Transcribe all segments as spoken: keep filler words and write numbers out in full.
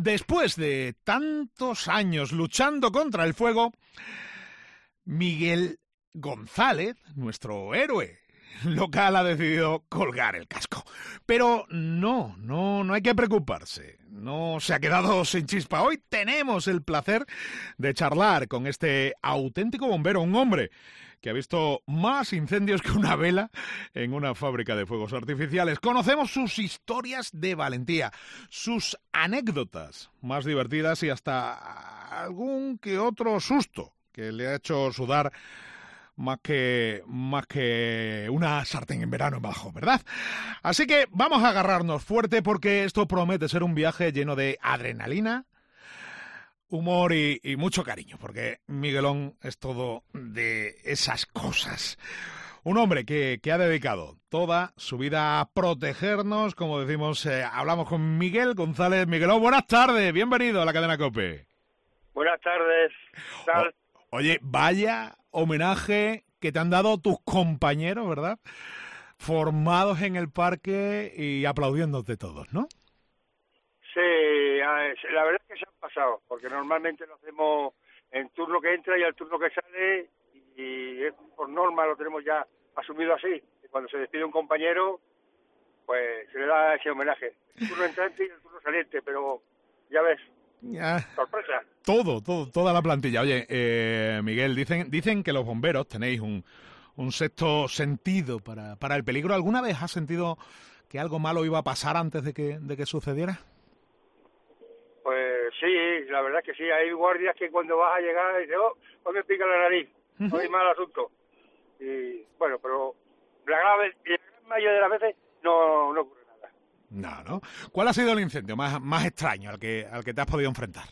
después de tantos años luchando contra el fuego, Miguel González, nuestro héroe local, ha decidido colgar el casco. Pero no, no, no hay que preocuparse. No se ha quedado sin chispa. Hoy tenemos el placer de charlar con este auténtico bombero, un hombre que ha visto más incendios que una vela en una fábrica de fuegos artificiales. Conocemos sus historias de valentía, sus anécdotas más divertidas y hasta algún que otro susto que le ha hecho sudar más que, más que una sartén en verano en bajo, ¿verdad? Así que vamos a agarrarnos fuerte porque esto promete ser un viaje lleno de adrenalina, humor y, y mucho cariño, porque Miguelón es todo de esas cosas. Un hombre que, que ha dedicado toda su vida a protegernos, como decimos, eh, hablamos con Miguel González. Miguelón, buenas tardes, bienvenido a la cadena COPE. Buenas tardes. ¿Qué tal? O, oye, vaya homenaje que te han dado tus compañeros, ¿verdad? Formados en el parque y aplaudiéndote todos, ¿no? Sí, la verdad es que se han pasado, porque normalmente lo hacemos en turno que entra y al turno que sale, y es, por norma lo tenemos ya asumido así. Y cuando se despide un compañero, pues se le da ese homenaje. El turno entrante y el turno saliente, pero ya ves, ya. Sorpresa. Todo, todo, toda la plantilla. Oye, eh, Miguel, dicen, dicen que los bomberos tenéis un, un sexto sentido para, para el peligro. ¿Alguna vez has sentido que algo malo iba a pasar antes de que, de que sucediera? Pues sí, la verdad es que sí. Hay guardias que cuando vas a llegar dicen, oh, hoy me pica la nariz, Uh-huh. hoy mal asunto. Y bueno, pero la gran, la gran mayoría de las veces no, no ocurre nada. No, ¿no? ¿Cuál ha sido el incendio más, más extraño al que, al que te has podido enfrentar?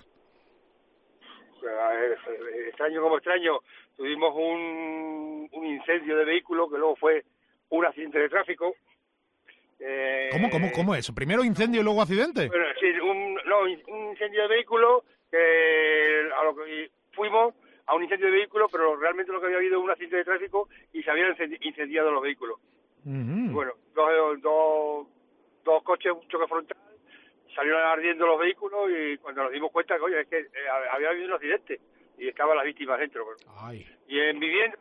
Extraño como extraño, tuvimos un, un incendio de vehículo que luego fue un accidente de tráfico. Eh, ¿Cómo, cómo, cómo es? ¿Primero incendio y luego accidente? Bueno, sí, un, no, un incendio de vehículo, que a lo que fuimos a un incendio de vehículo, pero realmente lo que había habido un accidente de tráfico y se habían incendiado los vehículos. Uh-huh. Bueno, dos, dos, dos coches, un choque frontal, salieron ardiendo los vehículos y cuando nos dimos cuenta que, oye, es que eh, había habido un accidente y estaban las víctimas dentro. Ay. Y en vivienda,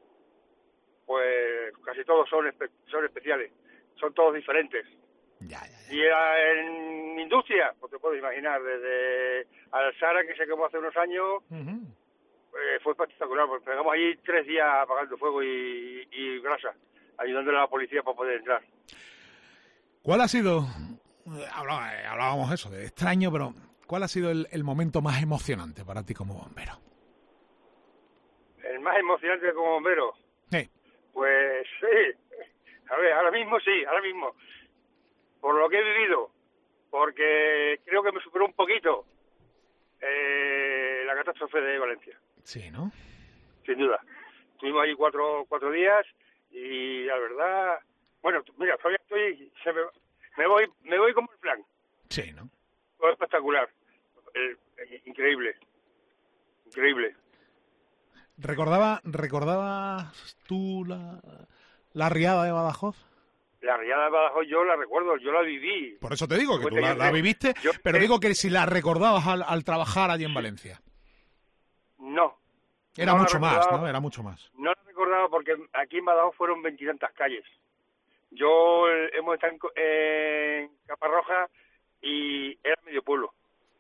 pues casi todos son, espe son especiales, son todos diferentes. Ya, ya, ya. Y en industria, pues te puedes imaginar, desde Alsara, que se quemó hace unos años, uh-huh. eh, fue espectacular, porque pegamos allí tres días apagando fuego y, y grasa, ayudándole a la policía para poder entrar. ¿Cuál ha sido, hablábamos eso, de extraño, pero cuál ha sido el, el momento más emocionante para ti como bombero? ¿El más emocionante como bombero? Sí. Pues sí, a ver, ahora mismo sí, ahora mismo. Por lo que he vivido, porque creo que me superó un poquito eh, la catástrofe de Valencia. Sí, ¿no? Sin duda. Estuvimos ahí cuatro, cuatro días y la verdad, bueno, mira, todavía estoy, se me, me voy me voy como el plan. Sí, ¿no? Todo espectacular, el, el, increíble, increíble. ¿Recordaba, ¿Recordabas tú la, la riada de Badajoz? La riada de Badajoz yo la recuerdo, yo la viví. Por eso te digo que tú la, la viviste, yo, pero eh, digo que si la recordabas al, al trabajar allí en Valencia. No. Era no mucho más, ¿no? Era mucho más. No la recordaba porque aquí en Badajoz fueron veintitantas calles. Yo eh, hemos estado en, en Caparroja y era medio pueblo.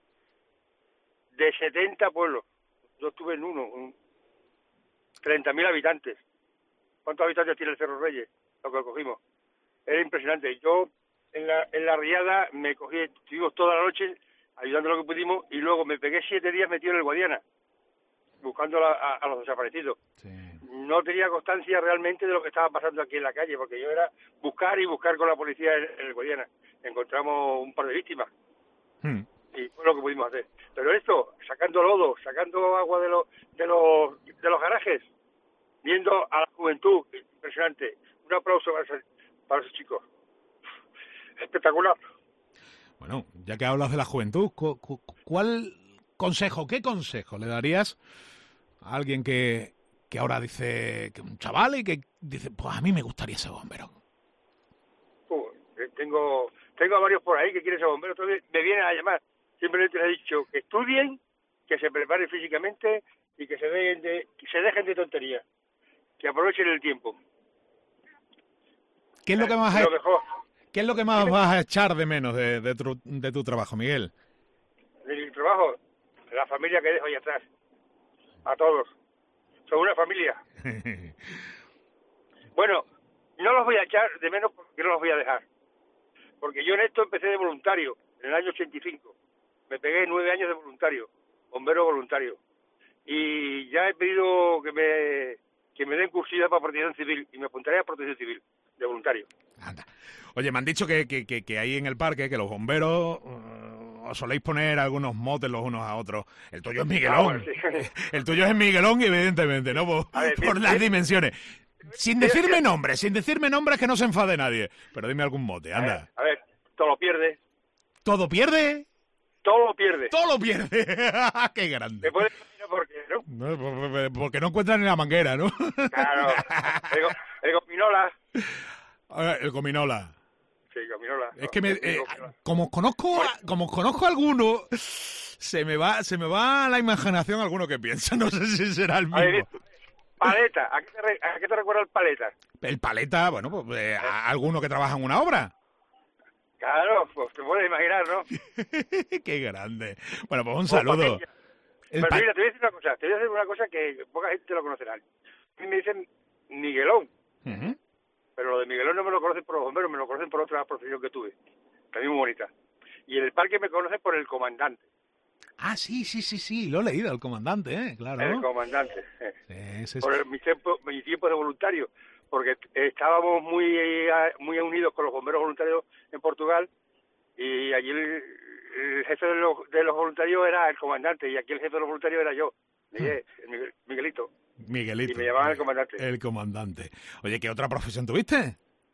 De setenta pueblos. Yo estuve en uno, un treinta mil habitantes. ¿Cuántos habitantes tiene el Cerro Reyes? Lo que cogimos. Era impresionante. Yo en la, en la riada me cogí, estuvimos toda la noche ayudando lo que pudimos y luego me pegué siete días metido en el Guadiana, buscando la, a, a los desaparecidos. Sí. No tenía constancia realmente de lo que estaba pasando aquí en la calle, porque yo era buscar y buscar con la policía en, en el Guadiana. Encontramos un par de víctimas hmm. y fue lo que pudimos hacer. Pero esto, sacando lodo, sacando agua de los de los de los garajes, viendo a la juventud, impresionante. Un aplauso para esos, para esos chicos. Espectacular. Bueno, ya que hablas de la juventud, ¿cuál consejo, qué consejo le darías a alguien que, que ahora dice, que un chaval y que dice, pues a mí me gustaría ser bombero? Uh, tengo tengo a varios por ahí que quieren ser bomberos, entonces me vienen a llamar. simplemente les he dicho que estudien, que se preparen físicamente y que se dejen de, que se dejen de tonterías, que aprovechen el tiempo. ¿Qué es lo que más, Eh, hay... lo mejor. ¿Qué es lo que más vas a echar de menos de, de, tu, de tu trabajo, Miguel? De mi trabajo, la familia que dejo ahí atrás. A todos. Son una familia. Bueno, no los voy a echar de menos porque no los voy a dejar. Porque yo en esto empecé de voluntario, en el año ochenta y cinco. Me pegué nueve años de voluntario, bombero voluntario. Y ya he pedido que me, que me den cursillo para protección civil y me apuntaré a protección civil, de voluntario. Anda. Oye, me han dicho que, que, que, que ahí en el parque, que los bomberos uh, os soléis poner algunos motes los unos a otros. El tuyo es Miguelón. Ah, bueno, sí. El tuyo es Miguelón, evidentemente, ¿no? Por, A ver, por bien, las bien. dimensiones. Sin decirme nombres, sin decirme nombres que no se enfade nadie. Pero dime algún mote, A ver, anda. a ver, todo lo pierde, ¿Todo pierde? todo lo pierde. Todo lo pierde. ¡Qué grande! ¿Me puedes imaginar por qué, no? No, por- por- porque no encuentran ni la manguera, ¿no? Claro, el, go- el gominola. A ver, el gominola. Sí, gominola. Es que me, El eh, gominola. como os conozco, a- como os conozco a alguno, se me va, se me va a la imaginación alguno que piensa. No sé si será el A ver, mismo. paleta, ¿a qué te, re- a qué te recuerda el paleta? El paleta, bueno, pues eh, a alguno que trabaja en una obra. Claro, pues te puedes imaginar, ¿no? Qué grande. Bueno, pues un O saludo. papilla. El Pero pa- mira, te voy a decir una cosa, te voy a decir una cosa que poca gente lo conocerá. A mí me dicen Miguelón, Ujú. pero lo de Miguelón no me lo conocen por los bomberos, me lo conocen por otra profesión que tuve, también muy bonita. Y en el parque me conocen por el comandante, Ah, sí, sí, sí, sí, lo he leído, el comandante, ¿eh? Claro. el comandante, eh, Sí, sí, sí. por el- mi tiempo, mi tiempo de voluntario, porque estábamos muy eh, muy unidos con los bomberos voluntarios en Portugal y allí el, el jefe de los, de los voluntarios era el comandante y aquí el jefe de los voluntarios era yo, Miguel, el Miguel- Miguelito. Miguelito. Y me llamaban el comandante. El comandante. Oye, ¿qué otra profesión tuviste?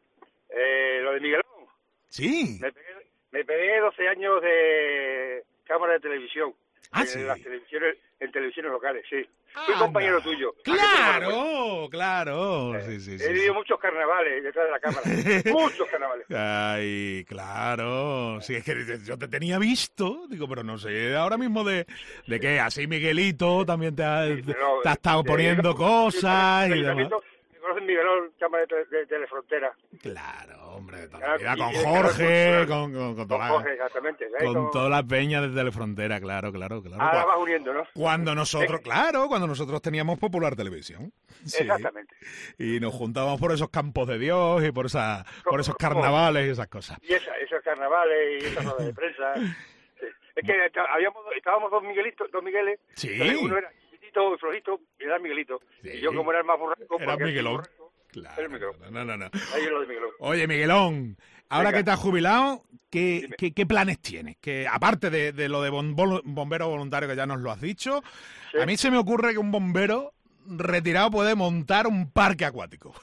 Eh, lo de Miguelón, Sí. me pegué, me pegué doce años de cámara de televisión. Ah, en sí. las televisiones, en televisiones locales, sí. Fui Anda. compañero tuyo. ¿A qué te lo recuerdo? Claro, claro. Sí, sí, sí, He vivido sí. muchos carnavales detrás de la cámara. Muchos carnavales. Ay, claro. Sí, es que yo te tenía visto, digo, pero no sé ahora mismo de, de qué. Así Miguelito también te ha, Sí, pero, te ha estado eh, poniendo yo- cosas yo- y yo- demás. Me conocen Miguelón, cámara de, tele- de Telefrontera. Claro, hombre, de toda la Claro, vida, y- con y el Jorge, canal con, con, con Con toda la- Jorge, exactamente. ¿eh? con Como- toda la peña de Telefrontera, claro, claro, claro. Ahora Cua- vas uniendo, ¿no? Cuando nosotros, Eh. claro, cuando nosotros teníamos Popular Televisión. Sí. Exactamente. Y nos juntábamos por esos campos de Dios y por esa, por esos ¿Cómo? carnavales y esas cosas. Y esa, esos carnavales y esas ruedas de prensa. Sí. Es que está- habíamos, estábamos dos Miguelitos, dos Migueles. Sí. Entonces, uno era chiquitito y flojito y era Miguelito. Sí. Y yo como era el más burraco, Era porque el Miguelón. burraco, Claro, era el Miguelón. no, no, no. Ahí es lo de Miguelón. Oye, Miguelón, ahora Venga. que te has jubilado, ¿qué, Dime. qué, qué planes tienes? Que aparte de, de lo de bom- vol- bombero voluntario que ya nos lo has dicho, Sí. a mí se me ocurre que un bombero retirado puede montar un parque acuático.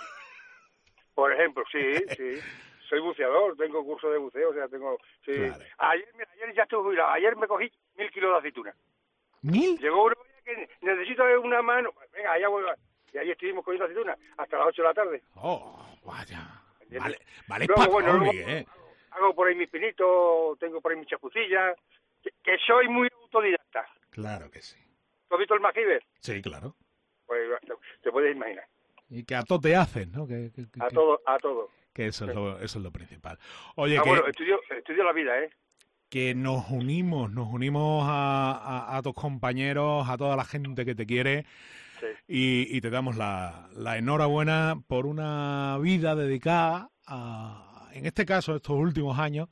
Por ejemplo, sí, sí. Soy buceador, tengo curso de buceo, o sea, tengo... Sí. Claro. Ayer, mira, ayer ya estuve jubilado. Ayer me cogí mil kilos de aceituna. ¿Mil? Llegó uno que necesito una mano. Venga, allá voy. Y ahí estuvimos cogiendo aceituna hasta las ocho de la tarde. Oh, vaya. ¿Entiendes? Vale, vale, Luego, pa' bueno, todo, luego Miguel. hago por ahí mis pinitos, tengo por ahí mis chapucillas, que, que soy muy autodidacta. Claro que sí. ¿Tú has visto el MacGyver? Sí, claro. Pues te, te puedes imaginar. Y que a todo te hacen, ¿no? Que, que- que- A todo, a todo. que eso, es lo, eso es lo principal. Oye, Ah, que, bueno, estudio, estudio la vida, ¿eh? que nos unimos, nos unimos a, a- a tus compañeros, a toda la gente que te quiere Sí. y, y te damos la, la enhorabuena por una vida dedicada a, en este caso, estos últimos años,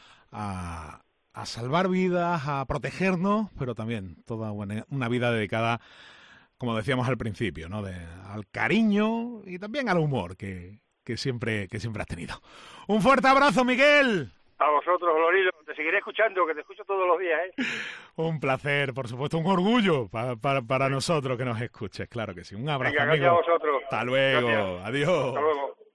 a, a salvar vidas, a protegernos, pero también toda buena- una vida dedicada, como decíamos al principio, ¿no? De, al cariño y también al humor que, que siempre, que siempre has tenido. Un fuerte abrazo, Miguel. A vosotros, Lorilo, te seguiré escuchando, que te escucho todos los días, ¿eh? Un placer, por supuesto, un orgullo pa- pa- para nosotros que nos escuches, claro que sí. Un abrazo, Venga, gracias amigo. a vosotros. Hasta luego, Gracias. adiós. Hasta luego.